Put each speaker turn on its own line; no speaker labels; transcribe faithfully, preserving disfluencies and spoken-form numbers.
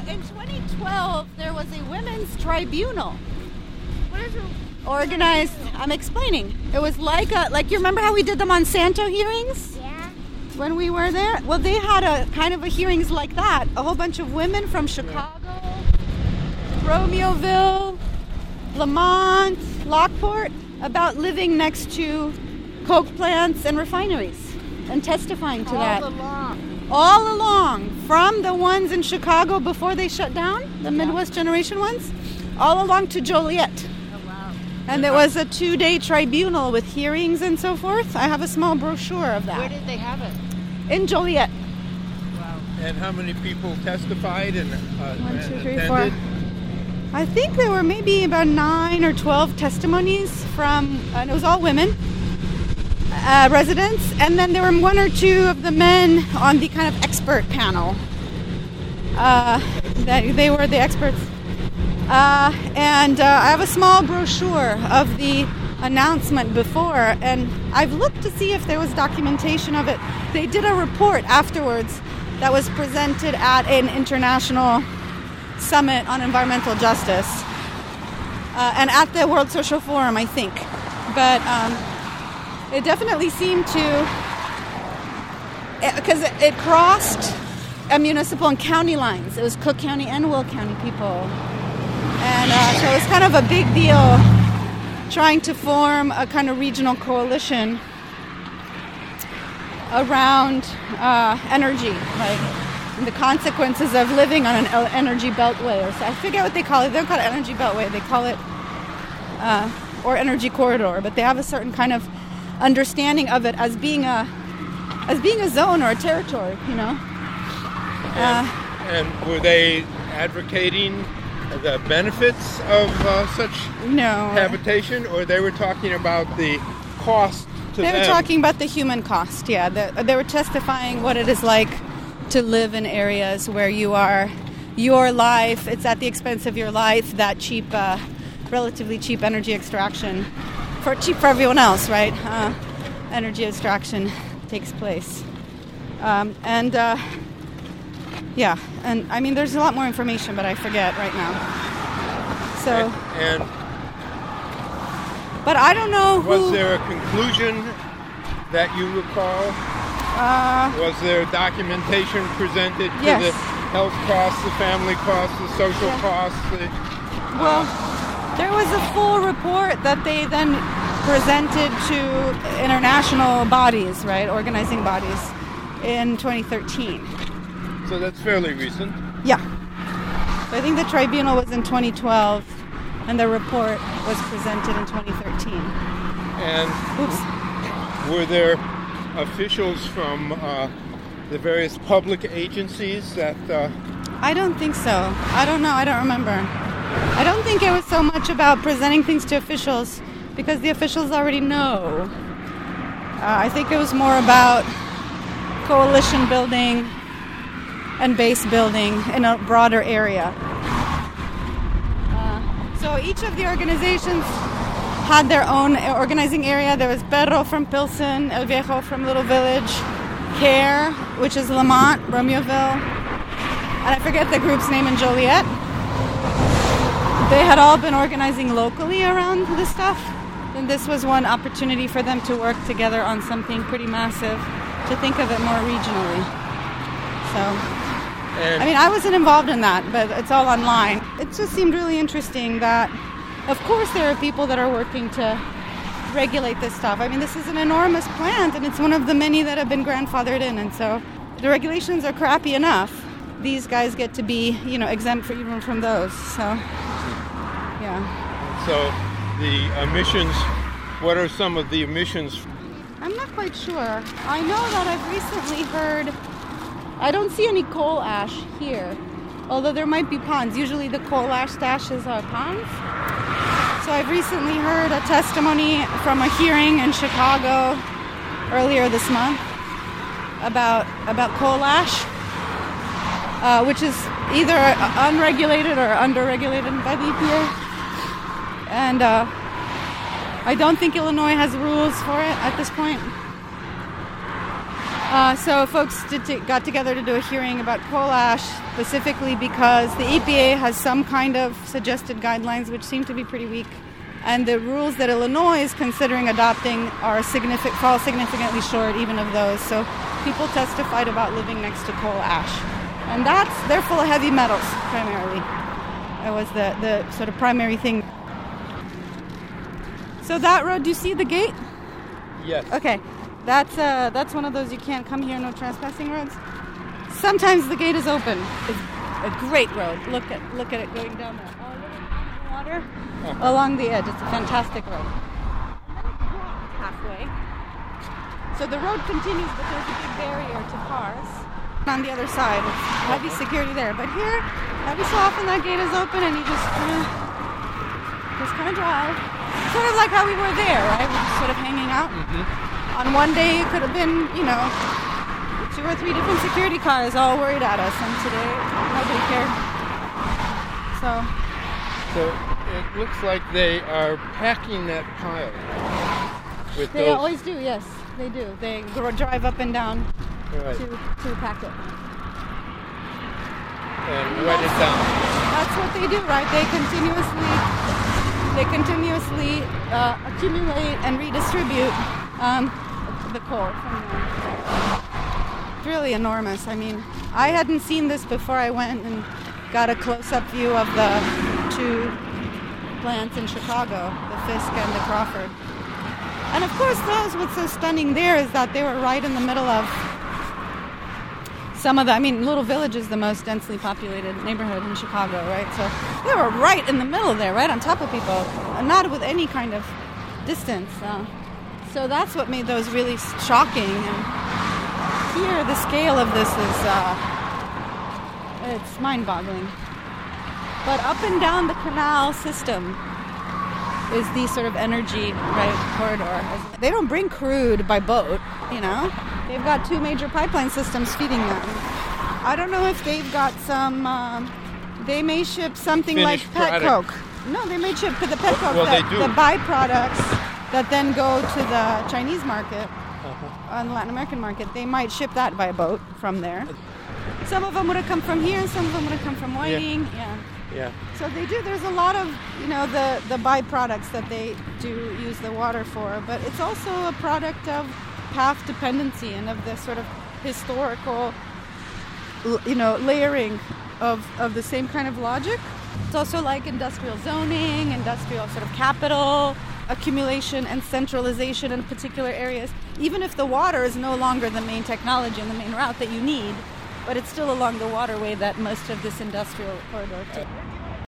in twenty twelve, there was a women's tribunal.
What is it?
Organized, I'm explaining. It was like a, like you remember how we did the Monsanto hearings?
Yeah.
When we were there? Well, they had a kind of a hearings like that. A whole bunch of women from Chicago, Romeoville, Lamont, Lockport, about living next to coke plants and refineries and testifying to
All
that.
along.
All along, from the ones in Chicago before they shut down, the Midwest Generation ones, all along to Joliet.
Oh, wow.
And there was a two-day tribunal with hearings and so forth. I have a small brochure of that.
Where did they have it?
In Joliet.
Wow.
And how many people testified and, uh,
One,
and
two, three,
attended?
four. I think there were maybe about nine or twelve testimonies from, and it was all women, uh, residents. And then there were one or two of the men on the kind of expert panel. Uh, that they were the experts. Uh, and uh, I have a small brochure of the announcement before, and I've looked to see if there was documentation of it. They did a report afterwards that was presented at an international summit on environmental justice, uh, and at the World Social Forum, I think. But um, it definitely seemed to, because it, it crossed a municipal and county lines. It was Cook County and Will County people. And uh, so it was kind of a big deal trying to form a kind of regional coalition around uh, energy, like the consequences of living on an energy beltway. Or so I forget what they call it. They don't call it energy beltway. They call it, uh, or energy corridor. But they have a certain kind of understanding of it as being a, as being a zone or a territory, you know.
And,
Uh,
and were they advocating the benefits of uh, such
no.
habitation, or they were talking about the cost to
They
them?
were talking about the human cost, yeah. They, they were testifying what it is like to live in areas where you are, your life, it's at the expense of your life, that cheap, uh, relatively cheap energy extraction, for cheap for everyone else, right? Uh, energy extraction takes place. Um, and, uh, yeah, and I mean, there's a lot more information, but I forget right now. So,
And, and
but I don't know who...
was there a conclusion that you recall?
Uh,
Was there documentation presented to
Yes.
the health costs, the family costs, the social
Yeah.
costs? The,
Well, there was a full report that they then presented to international bodies, right, organizing bodies, in twenty thirteen.
so that's fairly recent.
Yeah. So I think the tribunal was in twenty twelve, and the report was presented in twenty thirteen.
And
Oops.
were there officials from uh, the various public agencies that... Uh,
I don't think so. I don't know. I don't remember. I don't think it was so much about presenting things to officials, because the officials already know. Uh, I think it was more about coalition building and base building in a broader area. Uh, so each of the organizations had their own organizing area. There was Perro from Pilsen, El Viejo from Little Village, CARE, which is Lamont, Romeoville, and I forget the group's name in Joliet. They had all been organizing locally around this stuff, and this was one opportunity for them to work together on something pretty massive, to think of it more regionally. So,
and
I mean, I wasn't involved in that, but it's all online. It just seemed really interesting that, of course, there are people that are working to regulate this stuff. I mean, this is an enormous plant, and it's one of the many that have been grandfathered in, and so the regulations are crappy enough. These guys get to be, you know, exempt for even from those. So, yeah.
so the emissions, what are some of the emissions?
I'm not quite sure. I know that I've recently heard, I don't see any coal ash here, although there might be ponds. Usually the coal ash stashes are ponds. So I've recently heard a testimony from a hearing in Chicago earlier this month about about coal ash, uh, which is either unregulated or underregulated by the E P A. And uh, I don't think Illinois has rules for it at this point. Uh, so folks did t- got together to do a hearing about coal ash, specifically because the E P A has some kind of suggested guidelines which seem to be pretty weak, and the rules that Illinois is considering adopting are significant, fall significantly short even of those. So people testified about living next to coal ash, and that's they're full of heavy metals primarily. That was the the sort of primary thing. So that road, do you see the gate?
Yes.
Okay. That's uh, that's one of those you can't come here, no trespassing roads. Sometimes the gate is open. It's a great road. Look at look at it going down there. Oh, look at the water
Uh-huh.
along the edge. It's a fantastic road. And then it drops halfway. So the road continues, but there's a big barrier to cars. On the other side, it's heavy security there. But here, every so often that gate is open, and you just kind of just kind of drive. Sort of like how we were there, right? We're just sort of hanging out.
Mm-hmm.
On one day, it could have been, you know, two or three different security cars all worried at us, and today, nobody cared. So,
So it looks like they are packing that pile with
they
those.
always do, yes, they do. They gr- drive up and down
Right.
to, to pack it.
And wet it down.
That's what they do, right? They continuously, they continuously uh, accumulate and redistribute um, the coal from there. It's really enormous. I mean, I hadn't seen this before I went and got a close-up view of the two plants in Chicago, the Fisk and the Crawford. And of course, those what's so stunning there is that they were right in the middle of some of the, I mean, Little Village is the most densely populated neighborhood in Chicago, right? So they were right in the middle there, right on top of people, and not with any kind of distance. Uh, so that's what made those really shocking. And here, the scale of this is, uh, it's mind-boggling. But up and down the canal system is the sort of energy, right, corridor. They don't bring crude by boat, you know? They've got two major pipeline systems feeding them. I don't know if they've got some, um, they may ship something
Finished
like pet
product.
coke. No, they may ship the pet coke,
Well,
that,
they do.
the byproducts that then go to the Chinese market,
Uh-huh.
on the Latin American market. They might ship that by boat from there. Some of them would have come from here, and some of them would have come from Whiting. Yeah.
Yeah.
So they do. There's a lot of, you know, the, the byproducts that they do use the water for, but it's also a product of path dependency and of the sort of historical, l- you know, layering of, of the same kind of logic. It's also like industrial zoning, industrial sort of capital accumulation and centralization in particular areas. Even if the water is no longer the main technology and the main route that you need, but it's still along the waterway that most of this industrial corridor takes.